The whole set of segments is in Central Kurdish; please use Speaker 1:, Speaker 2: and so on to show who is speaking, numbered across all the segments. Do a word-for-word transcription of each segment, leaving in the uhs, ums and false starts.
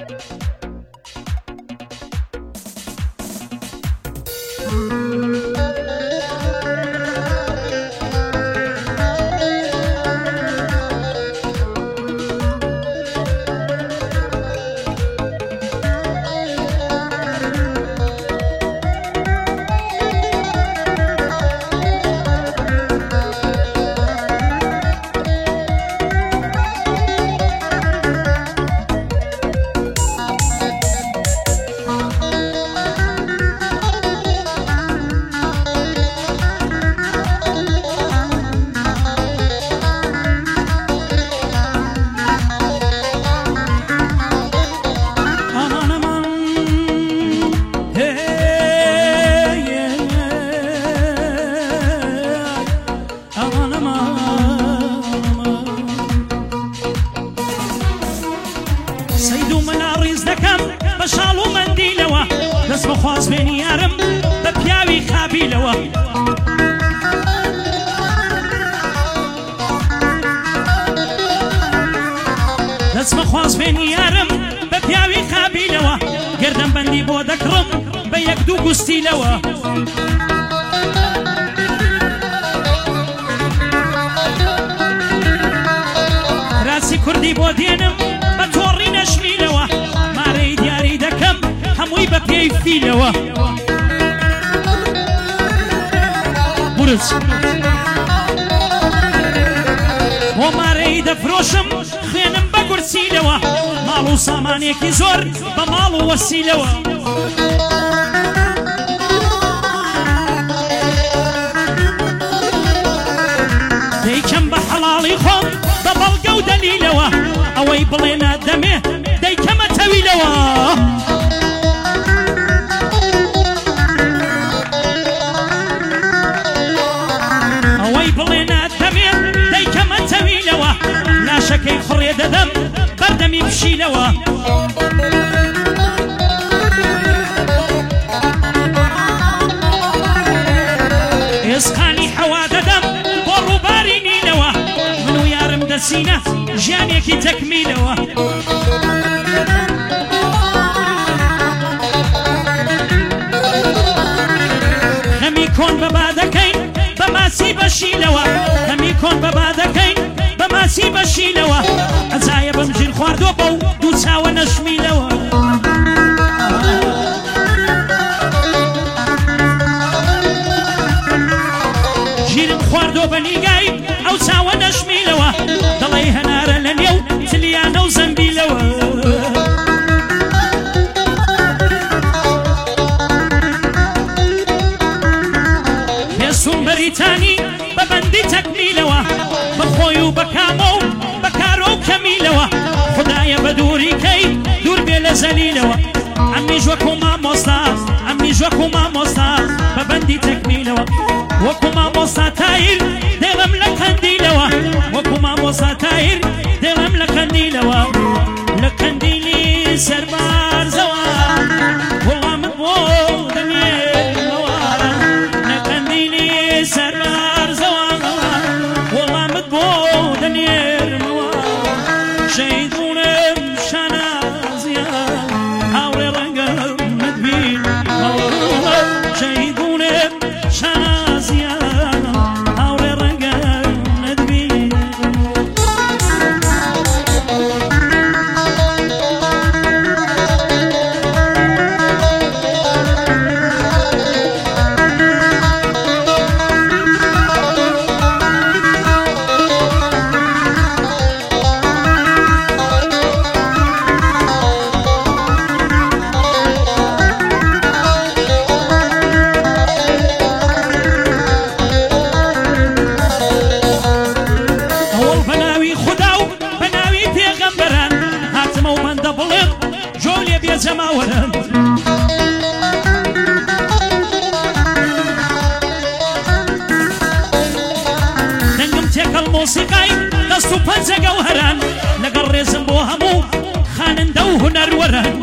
Speaker 1: موسیقی دست و پنج گوهران لگر رزم بو همو خاننده و هنروران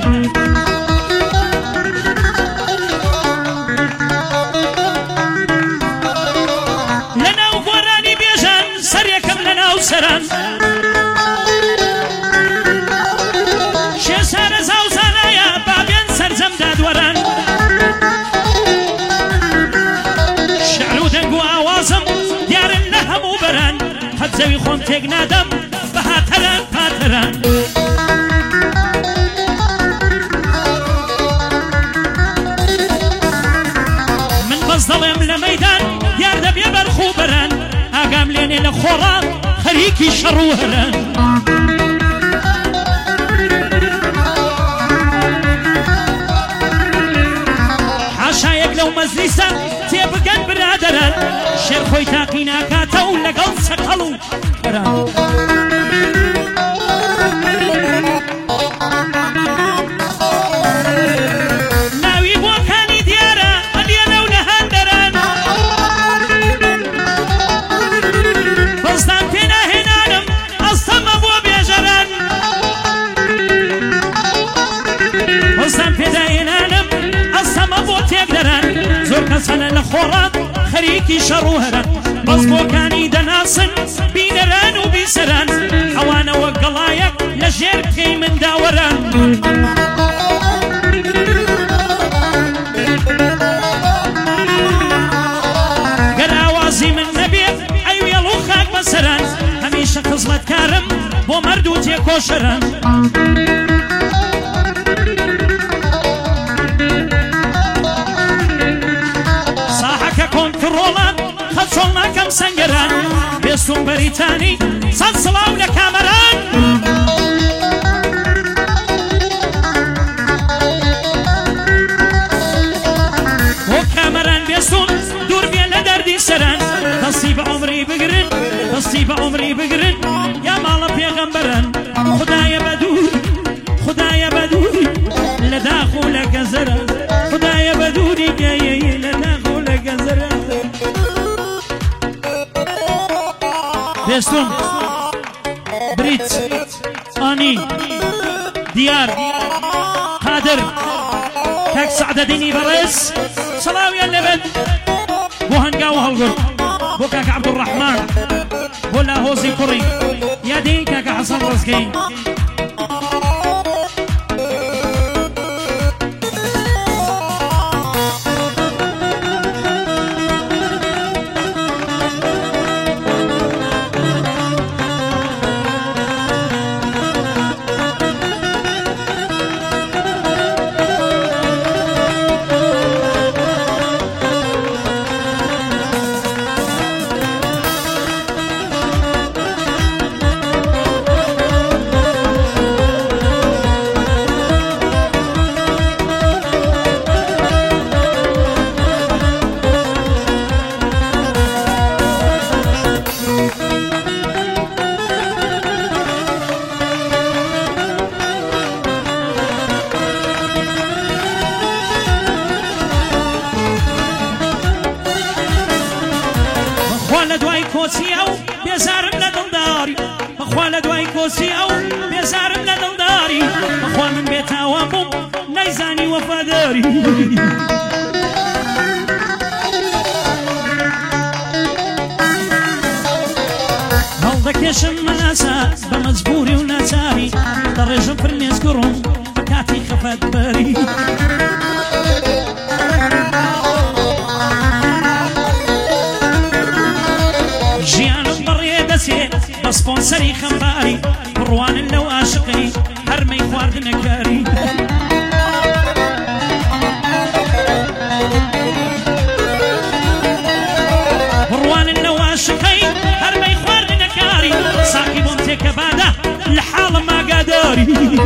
Speaker 1: لناو گورانی بیجان سر یکم لناو سران شسار زەوی خۆم تێک نادەم بە هاتەران پاتەران من بەس دەڵێم لە مەیدان یار دەبێ بەرخوو بەران ئاگام لێنێ لە خۆڕان خەریکی شەڕ و هەران حاشایەک لەو مەزلیسە تێبگەن برادەران شێر خۆی تاقی ناکاتە و لەگەڵ سەقەڵ و کەران ناوی بۆکانی دیارە ئەلێنە و لە هەندەران بەستان پێ ناهێنانم ئەستەمە بۆ بێژەران بەستان پێداهێنانم ئەستەمە بۆ تێک دەران زۆر کەسەنە لە خۆڕات خەریکی شەڕ و هەران بەس بۆکانی دەناسن بینەران و بیسەران ئەوانەوە گەڵایەک لە ژێر پێی منداوەران گەر ئاوازی من نەبێت ئەی وێڵ و خاک بەسەران هەمیشە خزمەتکارم بۆ مەرد و تێکۆشەران ساحەکە کۆنتڕۆڵان خەچۆڵ ناکەم سەنگەران بێستون بەریتانی سەد سڵاو لە کامەران بۆ کامەران بێستون دوور بێ لە دەردی سەران دەستی بە عومری بگرن دەستی بە عومری بگرن یا ماڵە پێغەمبەران خدایە بەدوور خدایە بەدووری لە داخ و لە گەزەران خدایە بەدووری گەیەی لە داخ و لە گەزەران بێستون بریت ئانی دیار قادر کاک سەعدەدینی بەڕێز سەڵاویان لەبێت بۆ هەنگاو هەڵگرت بۆ کاک عەبدوڕەحمان بۆ لاهۆزی کوڕی یادی کاکە حەسەن ڕزگەی لە دوای کۆچی ئەو بێزارم لە دڵداری بەخوا لە دوای کۆچی ئەو بێزارم لە دڵداری بەخوا من بێتاوە بووم نەیزانی وەفاداری هەڵدەکێشم مەناسا بە مەجبوری و ناچاری دەڕێژم فرمێز گوڕم بە کاتی خەفەتبەری بە سپۆنسەری خەمباری بڕوانن لەو عاشقی هەرمەی خواردنەکاری بڕوانن لەو عاشقی هەرمەی خواردنەکاری ساقی بۆم تێکە بادە لە حاڵم ئاگاداری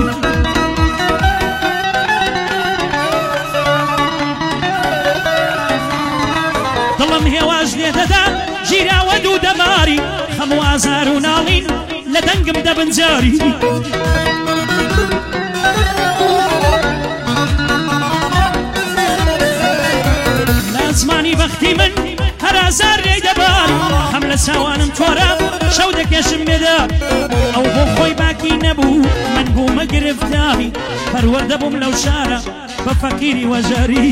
Speaker 1: دڵم هێواش لێ دەدا ژیراوە دوو دەماری هەموو ئازار و ناڵین لە دەنگم دەبنجاری لە زمانی بەختی من هەر ئازار لێی دەباری هەم لە چاوانم تۆرە شەو دەکێشم مێدار ئەو بۆ خۆی باکی نەبوو من بوومە گرفتاری پەروەردە بووم لەو شارە بە فەقیری وەژاری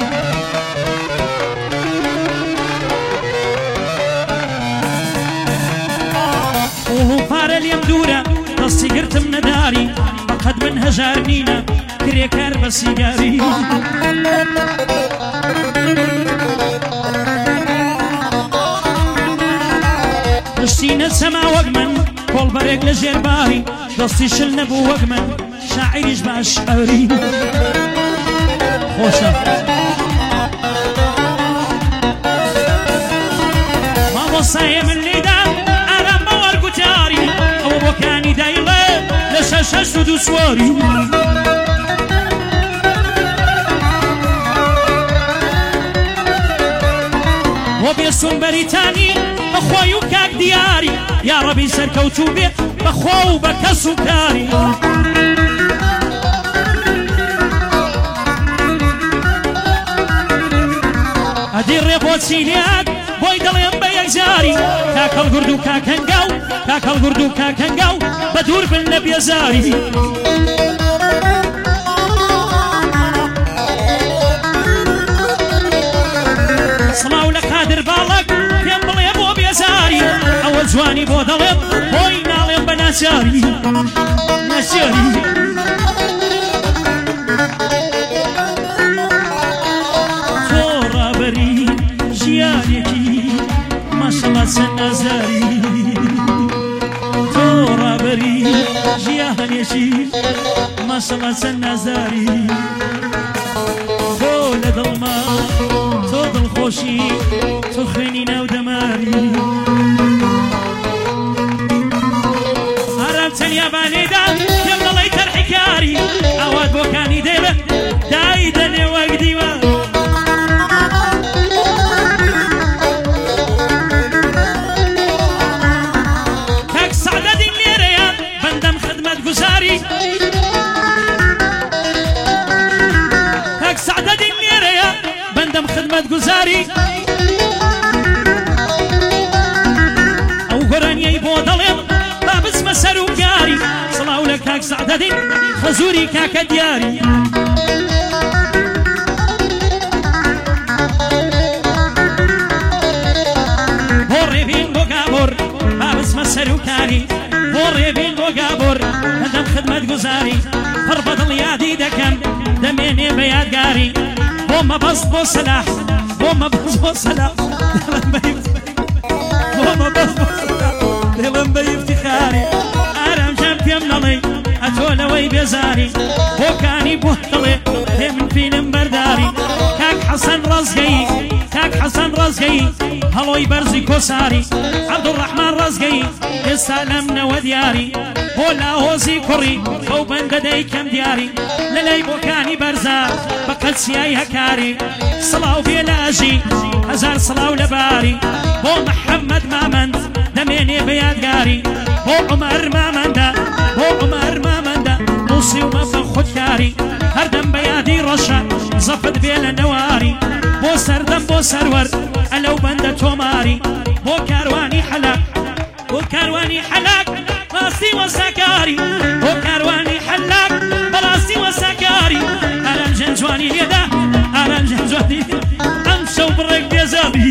Speaker 1: پارە لێم دوورە دەستی گرتم نەداری بەقەد من هەژار نینە کرێکار بە سیگاری پشتینە سەما وەک من کۆڵبەرێک لە ژێرباری دەستی شل نەبوو وەک من شاعریش باش ئەوری خۆشە مامۆستایە من لێدا ئارام بە وەرگوتیاری ئەوە بۆکانی دایڵێ لە شەش شەش و دوو سواری بۆ بێسوون بەریتانی بەخۆی و کاک دیاری یا ڕەبی سەرکەوتوو بێ بەخۆ و بە کەس و کاری ئەدی ڕێ بۆچی لێات بۆی دەڵێم بە یەکجاری کاکەڵ گورد و کاکەنگاو کاکەڵ گورد و کاکەنگاو بە دوور بن لە بێزاری سڵاو لە قادر باڵک پێم بڵێ بۆ بێزاری ئەوە جوانی بۆ دەڵێم بۆی ناڵێم بە ناچاری ناچاری تۆ ڕابەری ژیانێکی ماشەڵڵا چەند نازاری تۆ ڕابەری ژیانێکی ماشەڵڵا چەند نازاری تۆ لە دڵما تۆ دڵخۆشی تۆ خوێنی ناو دەماری ئارام چەندیا بانێدا پێم دەڵێی تەرحیکاری ئاوات بۆکانی دێبە دای دەنێ وەک دیوار کاک سەعدەدین لێرەیە بەندەم خدمەت گوزاری کاک سەعدەدین لێرەیە بەندەم خدمەت گوزاری ئەو گۆرانیەی بۆ دەڵێم با بچمە سەر و گاری سڵاو لە کاک سەعدەدین خەزووری کاکە دیاری بۆ ڕێبین بۆ گابۆر با بچمە سەر و کاری بۆ ڕێبین بۆ گابۆر بەندەم خدمەت گوزاری پڕ بە دڵ یادی دەکەم دەمێنێ بە یادگاری بۆ مەبەست بۆ سەلاح بۆ مەبەست بۆ سەلاح بۆ مەبەست بۆ سەلاح دڵم بە ئیفتیخاری ئارام جان پێم نەڵێ ئەتۆ لەوەی بێزاری بۆکانی بۆ دڵێ پێ من فیلم بەرداری کاک حەسەن ڕەزگەی کاک حەسەن ڕەزگەی هەڵۆی بەرزی کۆساری عەبدوڕەحمان ڕەزگەی ئێستا لەم نەوە دیاری بۆ لاهۆزی کوڕی ئەو بەندە دەیکەم دیاری لەلای بۆکانی بەرزە بە قەچیای هەکاری سڵاو بێ لە ئەژی هەزار سڵاو لە باری بۆ محەممەد مامەند دەمێنێ بە یادگاری بۆ عومەر مامەندە بۆ عومەر مامەندە موسی و مەفە خودکاری هەردەم بە یادی ڕەشە زەفت بێ لە نەواری بۆ سەردەم بۆ سەروەر ئەلەو بەندە تۆماری بۆ کاروانی حەلەق بۆ کاروانی حەلەق بەڕاستی وەساکاری بۆ کاروانی حەلاق بەڕاستی وەساکاری ئارام ژەن جوانی لێدا ئارام ژەن جوانی ئەم شەو بڕێک بێزاری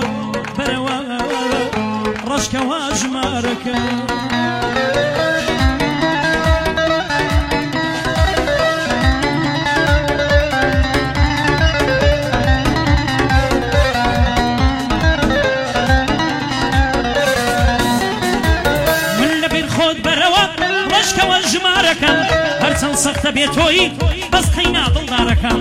Speaker 2: ڕشکەوا ژمارەکە
Speaker 1: سەختە بێتۆی بەس قەینا دڵدارەکەم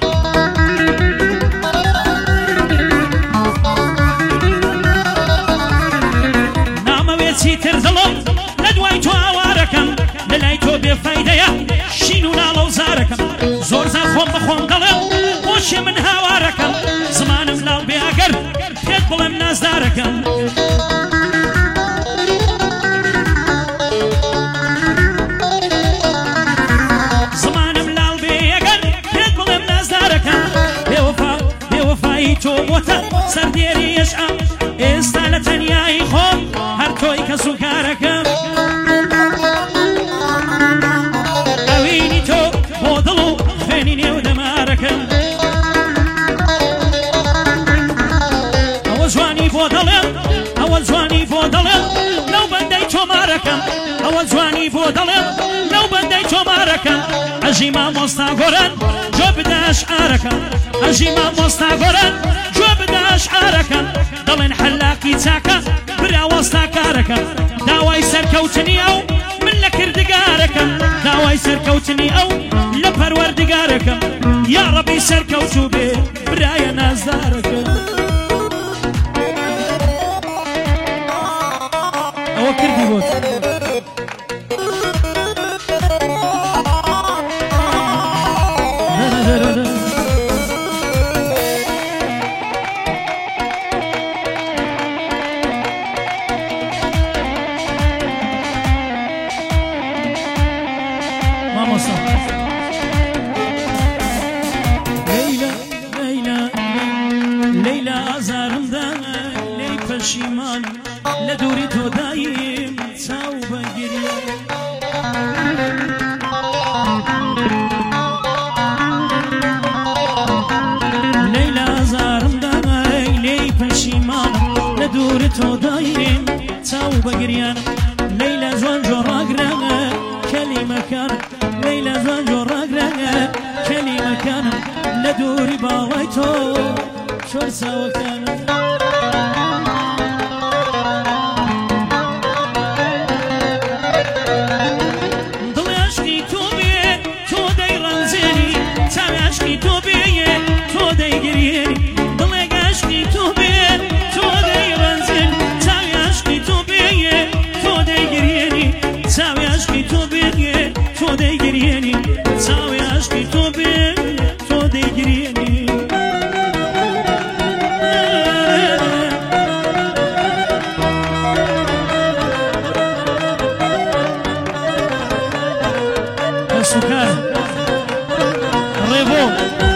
Speaker 1: نامەوێت چیتر دڵم لە دوای تۆ ئاوارەکەم لە لای تۆ بێفایدەیە شین و ناڵە و زارەکەم زۆر زار خۆم بەخۆم دەڵێم بۆچی من هاوارەکەم زمانم لاڵ بێ ئەگەر پێت بڵێم نازدارەکەم زمانم لاڵ بێ ئەگەر پێت بڵێم نازدارەکەم بێوەفا بێوەفایی تۆ بۆتە سەردێری ئێشعام ئێستا لە تەنیایی خۆم هەر تۆی کە سوکارەکەم ئەوینی تۆ بۆ دڵ و خوێنی نێو دەمارەکەم ئەوە جوانی بۆ دەڵێم ئەوە جوانی بۆ دەڵێم لەو بەندەی تۆمارەکەم ئەوە جوانی بۆ دەڵێم لەو بەندەی تۆمارەکەم ئەژی مامۆستا گۆران جۆ بدە ئەشعارەکەم ئەژی مامۆستا گۆران جۆ بدە ئەشعارەکەم دەڵێن حەلاقی چاکە برا وەستا کارەکەم داوای سەرکەوتنی ئەو من لە کردگارەکەم داوای سەرکەوتنی ئەو لە پەروەردگارەکەم یا ڕەبی سەرکەوتوو بێ برایە نازدارەکەم ئەوە کردی بۆت لەیلا ئازارمدا لێی پەشیمان لە دووری تۆ دایم چاو بەگیری لەیلا ئازارمدا لێی پەشیمان لە دووری تۆ دایم چاو بەگریان لەیلا جوان جۆڕاگرانە کەلیمەکان لەیلا جوان جۆڕاگرانە کەلیمەکانم لە دووری باڵای تۆ شۆر چاوەکانم دڵی عەشقی تۆ بێ تۆ دەیڕەنجێنی چاوی عەشقی تۆ بێیە تۆ دەیگرێنی دڵێک عەشقی تۆ بێ تۆ دەیڕەنجێنی چاوی عەشقی تۆ بێیە تۆ دەیگرێنی چاوی عەشقی تۆ بێیە تۆ دەیگرێنی چاوی عەشقی تۆ بێ تۆ دەیگرێنی سوکار ڕێبۆ